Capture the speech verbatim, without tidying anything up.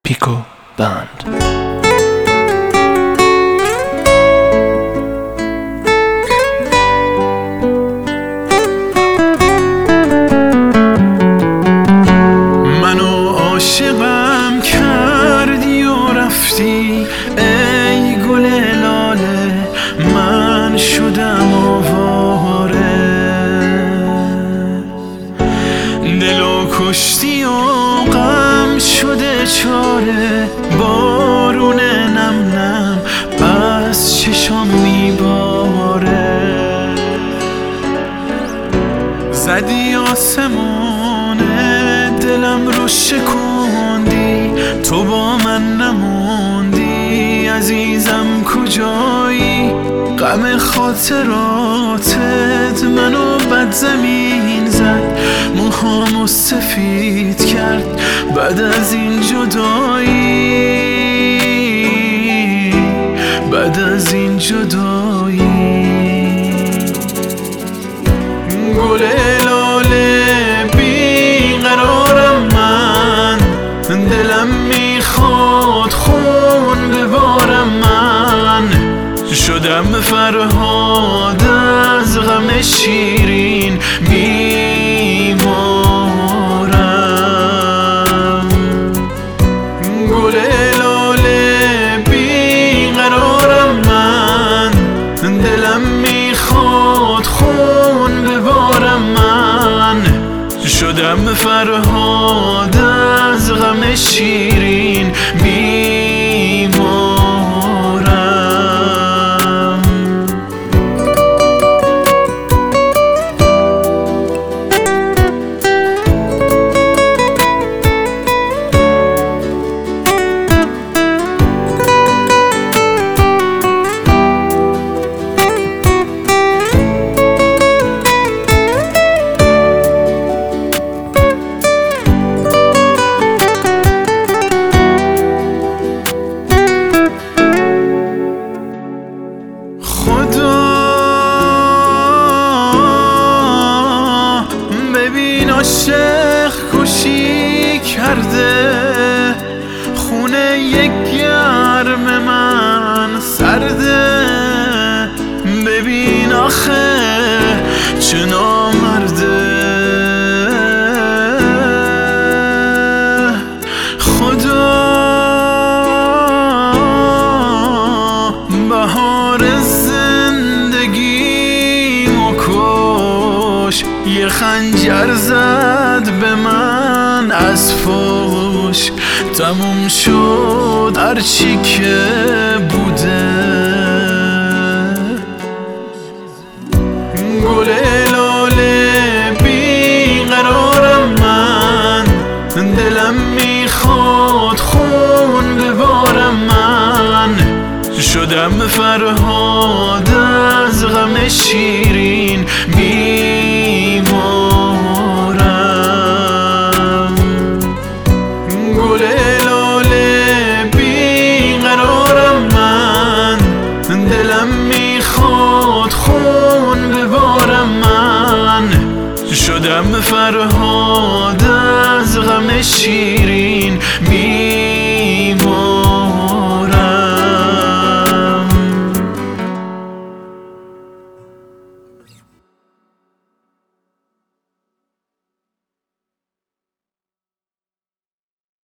پیکو بند. منو عاشقم کردی و رفتی ای گل لاله، من شدم آواره. دلو کشتی و غم شده چاره، بارون نم نم از چشام میباره. زدی آسمون دلم رو شکوندی، تو با من نموندی عزیزم کجایی؟ غم خاطراتت منو بد زمین زد، موهامو سفید کرد بعد از این جدایی، بعد از این جدایی. گل لاله بیقرارم من، دلم میخواد خون ببارم من. شدم فرهاد از غم شیرین بیمارم. گل لاله بیقرارم من، دلم میخواد خون ببارم من. شدم فرهاد از غم شیرین بیمارم. ببین عاشق کشی کرده، خونه یک گرم من سرده. ببین آخه چه نامرده، خدا بهار زندگیمو کش. یه خنجر زد به من از فوش، تموم شد هرچی که بوده. گل لاله بیقرارم من، دلم میخواد خون ببارم من. شدم فرهاد از غم شیرین بیمارم. گل لاله بیقرارم من، دلم میخواد خون ببارم من. شدم فرهاد از غم شیرین